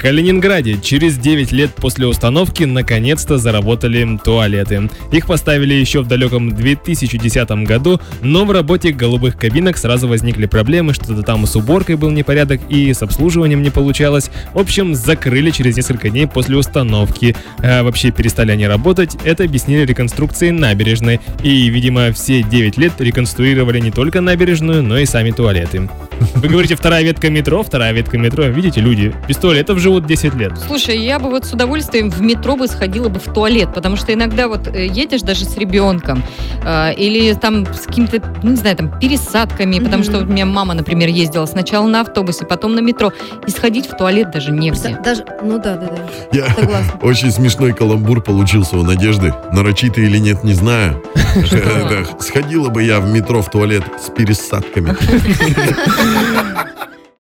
Калининграде через 9 лет после установки наконец-то заработали туалеты. Их поставили еще в далеком 2010 году, но в работе голубых кабинок сразу возникли проблемы, что-то там с уборкой был непорядок и с обслуживанием не получалось. В общем, закрыли через несколько дней после установки. А вообще перестали они работать, это объяснили реконструкцией набережной. И, видимо, все 9 лет реконструировали не только набережную, но и сами туалеты. Вы говорите, вторая ветка метро. Видите, люди без туалетов живут 10 лет. Слушай, я бы вот с удовольствием в метро бы сходила бы в туалет, потому что иногда вот едешь даже с ребенком или там с какими-то, не знаю, там пересадками, потому что вот у меня мама, например, ездила сначала на автобусе, потом на метро, и сходить в туалет даже негде. Даже, да. Я очень смешной каламбур получился у Надежды. Нарочитый или нет, не знаю. Сходила бы я в метро в туалет с пересадками.